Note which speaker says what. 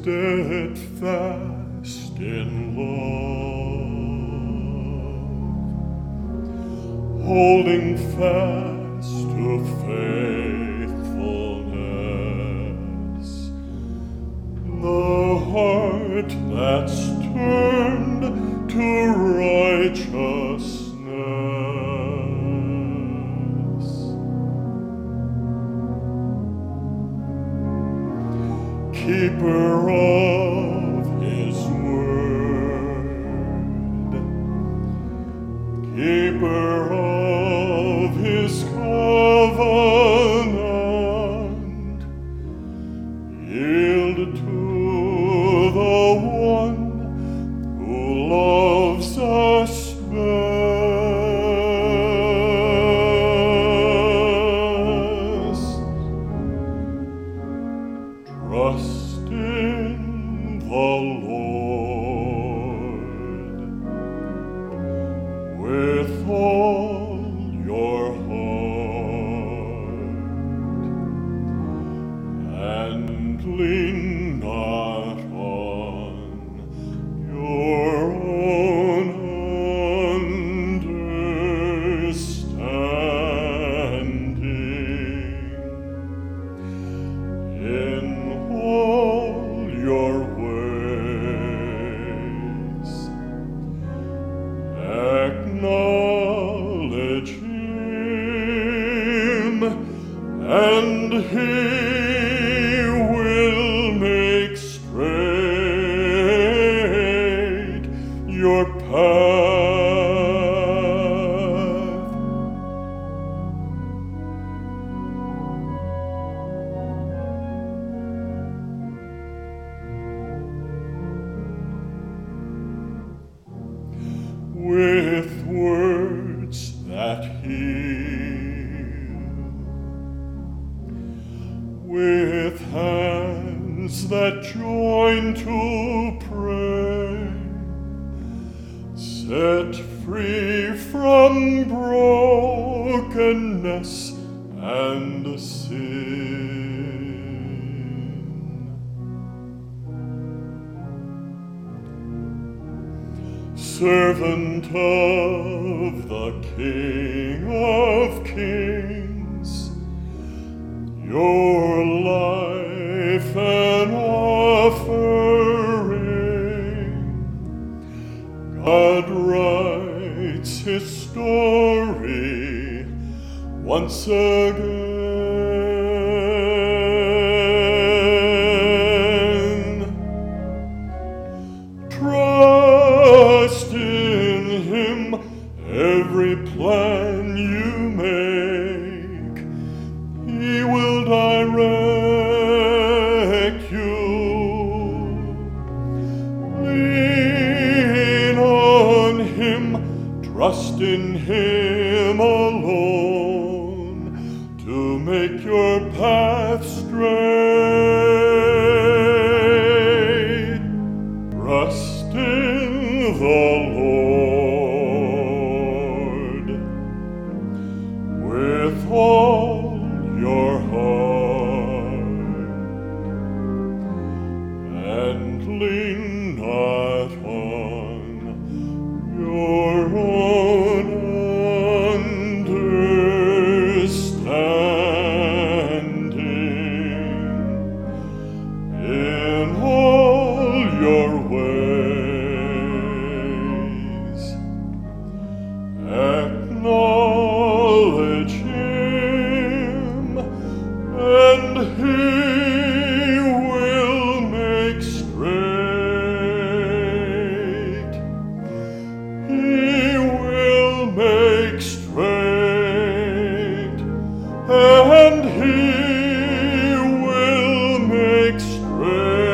Speaker 1: steadfast in love, holding fast to faithfulness, the heart that's turned to righteousness, keeper of his word, keeper of his covenant, yield to the one who loves us best. Trust in the Lord with all your heart, and lean not on your own understanding. In all your ways, acknowledge Him, and He will make straight your path. With words that heal, with hands that join to pray, set free from brokenness and sin. Servant of the King of Kings, your life an offering, God writes His story once again. Trust in Him, every plan you make, He will direct you. Lean on Him, trust in Him alone, to make your path straight. Trust in the Lord with all your heart, and lean not on your own understanding. In all your ways, acknowledge Him, and He will make straight. He will make straight, and He will make straight.